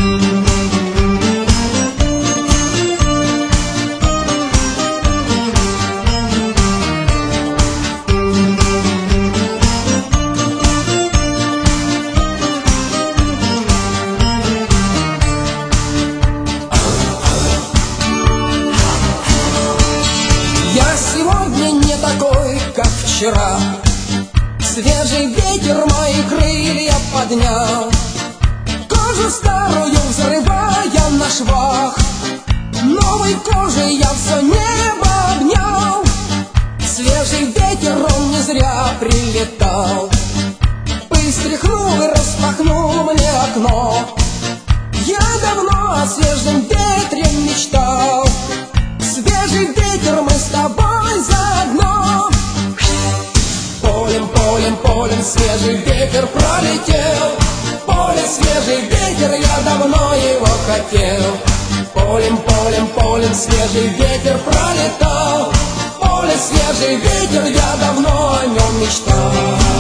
Я сегодня не такой, как вчера. Свежий ветер мои крылья поднял, кожу старую взрывая на швах. Новой кожей я все небо обнял. Свежий ветер, он не зря прилетал. Пыль стряхнул и распахнул мне окно. Я давно о свежем ветре мечтал. Свежий ветер, мы с тобой заодно. Полем, полем, полем свежий ветер пролетел. Поле, свежий ветер, я давно его хотел. Полем, полем, полем свежий ветер пролетал. Поле, свежий ветер, я давно о нем мечтал.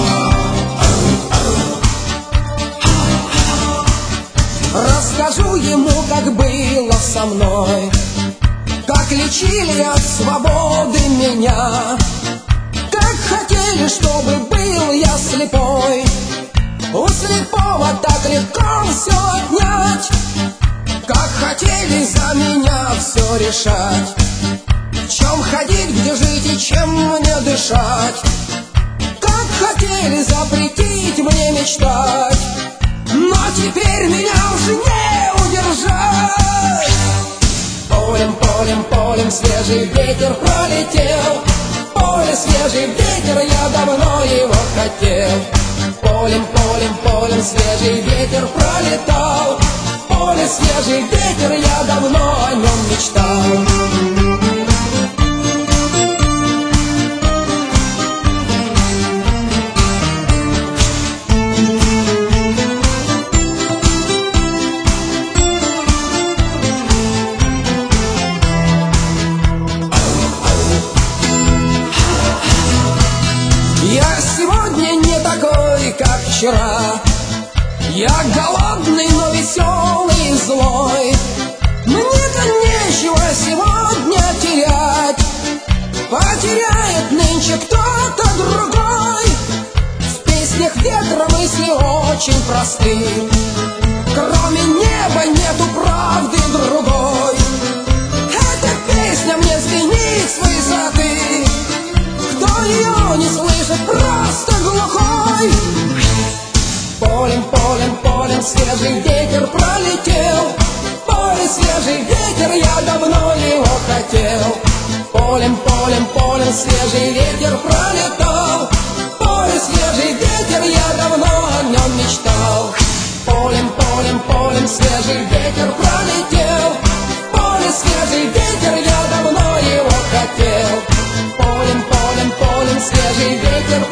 Расскажу ему, как было со мной, как лечили от свободы меня, как хотели, чтобы был я слепой. У слепого так легко все отнять. Как хотели за меня все решать. В чем ходить, где жить и чем мне дышать. Как хотели запретить мне мечтать. Но теперь меня уже не удержать. Полем, полем, полем свежий ветер пролетел. Поле, свежий ветер, я давно его хотел. Полем, полем, полем свежий ветер пролетал. Поле, свежий ветер, я давно о нем мечтал. Я сегодня не такой, как вчера. Я голодный, но веселый и злой. Мне-то нечего сегодня терять. Потеряет нынче кто-то другой. В песнях ветра мысли очень просты. Кроме неба нету правды другой. Эта песня мне звенит с высоты. Кто ее не слышит, просто глухой. Полем, полем, полем свежий ветер пролетел. Поле, свежий ветер, я давно его хотел. Полем, полем, полем свежий ветер пролетал. Поле, свежий ветер, я давно о нем мечтал. Полем, полем, полем свежий ветер пролетел. Поле, свежий ветер, я давно его хотел. Полем, полем, полем свежий ветер